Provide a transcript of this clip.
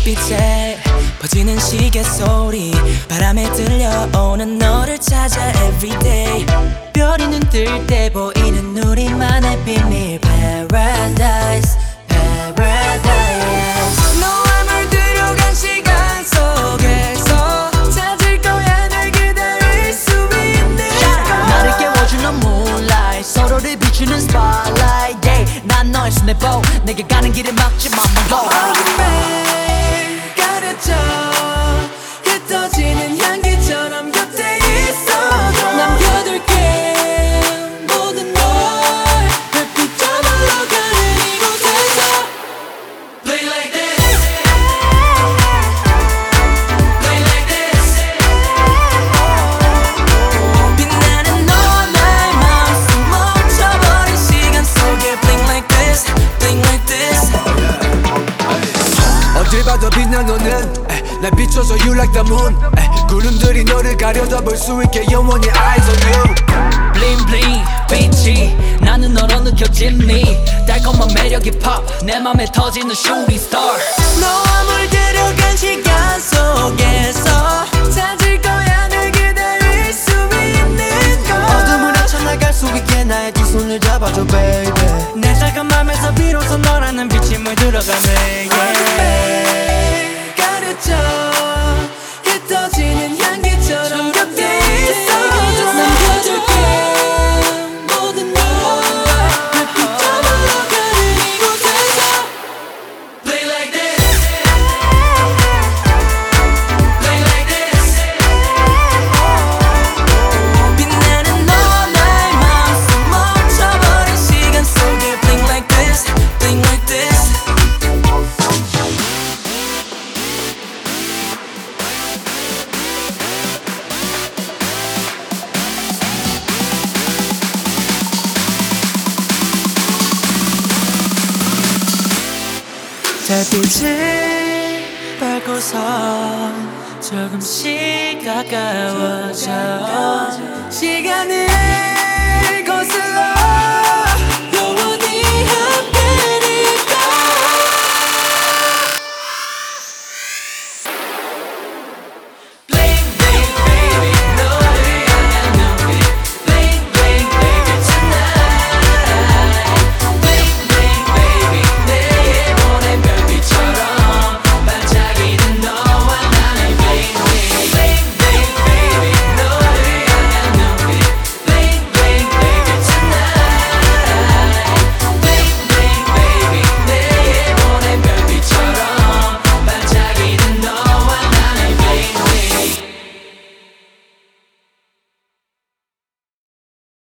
햇빛에 퍼지는 시계 소리 바람에 들려오는 너를 찾아 everyday 별이 눈 뜰 때 보이는 우리만의 비밀 Paradise Paradise 너와 물들어간 시간 속에서 찾을 거야 널 기다릴 수 있는 나를 깨워주는 moonlight 서로를 비추는 spotlight yeah. 난 너의 손에 보 내게 가는 길을 막지 마 어둠에 가려져 흩어지는 향기처럼 곁에 있어줘 남겨둘게 모든 널 별빛처럼 흘러가는 이곳에서 Play like this Play like this 빛나는 너와 나의 마음속 멈춰버린 시간 속에 Blink like this Blink like this 어딜 봐도 빛나 너는 날 비춰서 you like the moon 구름들이 너를 가려다 볼 수 있게 영원히 eyes on you Bling bling 빛이 나는 너로 느껴짐니 달콤한 매력이 pop 내 맘에 터지는 shooting star 너와 물들어간 시간 속에서 찾을 거야 널 기다릴 수 있는 걸 어둠을 헤쳐나갈 수 있게 나의 두 손을 잡아줘 baby 내 작은 맘에서 비로소 너라는 빛이 물들어가네 어둠에 가려져 흩어지는 향기처럼 곁에 있어줘 남겨줄게 모든 널 별빛처럼 흘러가는 이곳에서 Play like this Play like this 빛나는 너와 나의 마음속 멈춰버린 시간 속에 Blink like this Blink like this 달빛을 밟고서 조금씩 가까워져 시간은